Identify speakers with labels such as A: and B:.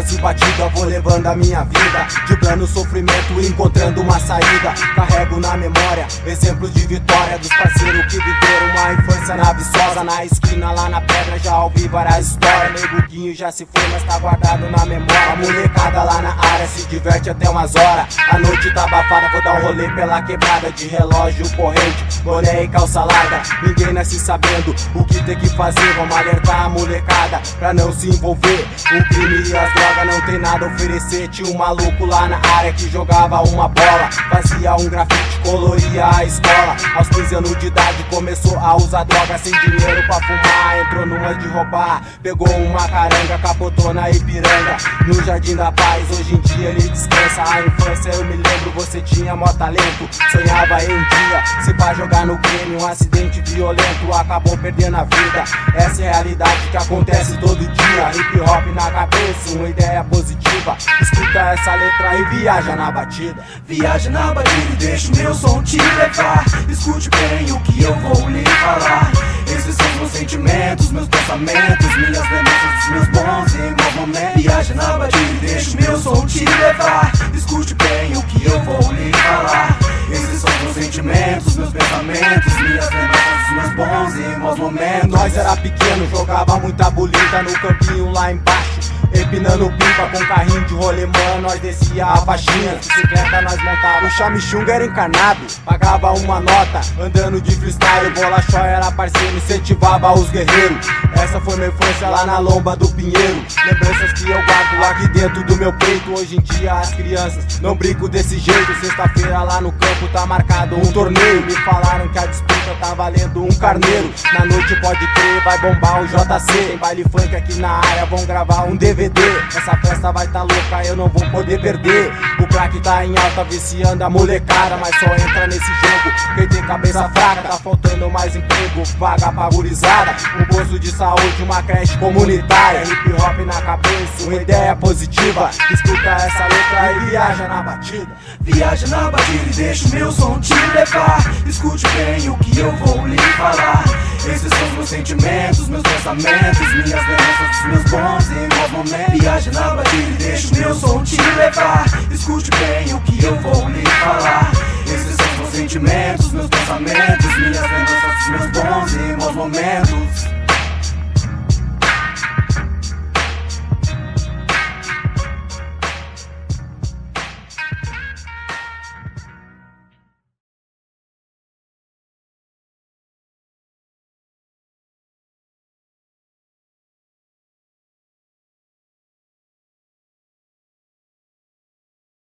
A: compasso e batida, vou levando a minha vida, driblando o sofrimento e encontrando uma saída. Carrego na memória exemplos de vitória dos parceiros que viveram uma infância na Viçosa. Na esquina lá na pedra já ouvi várias histórias. Neguinho já se foi, mas tá guardado na memória. A molecada lá na área se diverte até umas horas. A noite tá abafada, vou dar um rolê pela quebrada, de relógio, corrente, boné e calça larga. Ninguém nasce sabendo o que tem que fazer. Vamos alertar a molecada pra não se envolver. O crime e as drogas não tem nada a oferecer. Tinha um maluco lá na área que jogava uma bola, fazia um grafite, coloria a escola. Aos 15 anos de idade começou a usar droga, sem dinheiro pra fumar, entrou numa de roubar. Pegou uma caranga, capotou na Ipiranga, no Jardim da Paz, hoje em dia ele descansa. A infância eu me lembro, você tinha mó talento, sonhava em um dia se pá jogar no crime. Um acidente violento, acabou perdendo a vida. Essa é a realidade que acontece todo dia. Hip hop na cabeça, uma ideia positiva. Escuta essa letra e viaja na batida.
B: Viaja na batida e deixa o meu som te levar. Escute bem o que eu vou lhe falar. Esses são os meus sentimentos, meus pensamentos, minhas lembranças dos meus bons e maus momentos. Viaja na batida e deixa o meu som te levar. Escute bem o que eu vou lhe falar. Esses são os meus sentimentos, meus pensamentos, minhas lembranças dos meus bons e maus momentos.
A: Nós era pequeno, jogava muita bolita no campinho lá embaixo, empinando pipa com carrinho de rolemã. Nós descia a faixinha, bicicleta nós montava. O chamichunga era encarnado, pagava uma nota, andando de freestyle. Bola Chó era parceiro, incentivava os guerreiros. Essa foi minha infância lá na lomba do Pinheiro. Lembranças que eu guardo aqui dentro do meu peito. Hoje em dia as crianças não brincam desse jeito. Sexta-feira lá no campo tá marcado um torneio. Me falaram que a disputa tá valendo um carneiro. Na noite pode crer, vai bombar o JC. Tem baile funk aqui na área, vão gravar um DVD. Essa festa vai tá louca, eu não vou poder perder. O crack tá em alta, viciando a molecada, mas só entra nesse jogo quem tem cabeça fraca. Tá faltando mais emprego, vaga pra gurizada, um posto de saúde, uma creche comunitária. Hip hop na cabeça, uma ideia positiva. Escuta essa letra e viaja na batida.
B: Viaja na batida e deixa o meu som te levar. Escute bem o que eu vou lhe falar. Esses são os meus sentimentos, meus pensamentos, minhas lembranças dos meus bons e maus momentos. Viaja na batida e deixa o meu som te levar. Escute bem o que eu vou lhe falar. Esses são os meus sentimentos, meus pensamentos, minhas lembranças dos meus bons e maus momentos.